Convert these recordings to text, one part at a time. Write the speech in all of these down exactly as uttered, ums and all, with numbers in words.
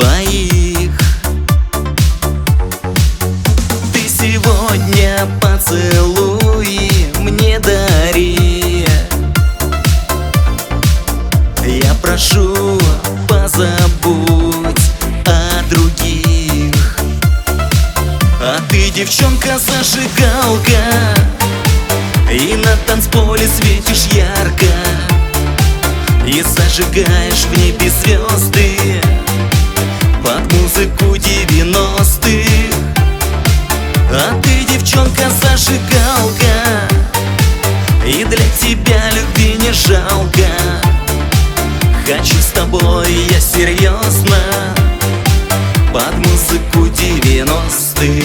твоих. Ты сегодня поцелуи мне дари. Я прошу, позабудь о других. А ты, девчонка, зажигалка, и на танцполе светишь ярко, и зажигаешь в небе звезды под музыку девяностых. А ты, девчонка, зажигалка, и для тебя любви не жалко. Хочу с тобой я серьезно под музыку девяностых.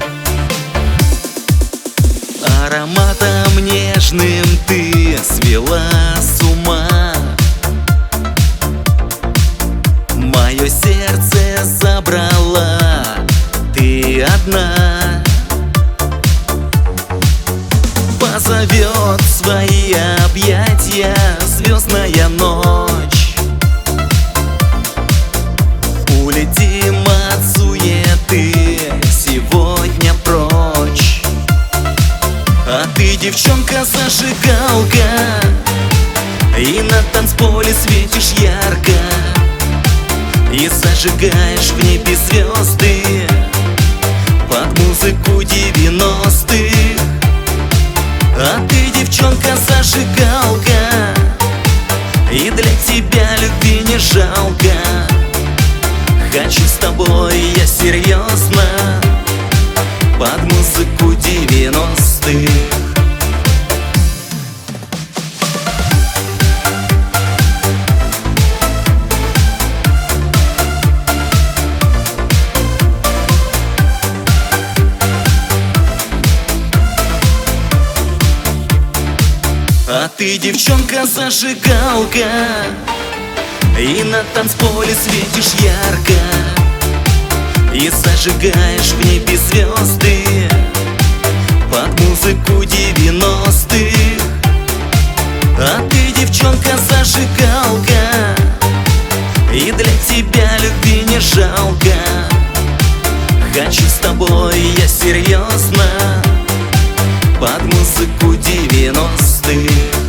Ароматом нежным ты свела с ума мое сердце, забрала ты одна. Позовет в свои объятия звездная ночь. Улетим от суеты сегодня прочь. А ты, девчонка, зажигалка, и на танцполе светишь ярко, и зажигаешь в небе звезды под музыку девяностых. А ты, девчонка, зажигалка, и для тебя любви не жалко. Хочу с тобой я серьезно под музыку девяностых. А ты, девчонка, зажигалка, и на танцполе светишь ярко, и зажигаешь в небе звезды под музыку девяностых. А ты, девчонка, зажигалка, и для тебя любви не жалко. Хочу с тобой я серьезно под музыку девяностых.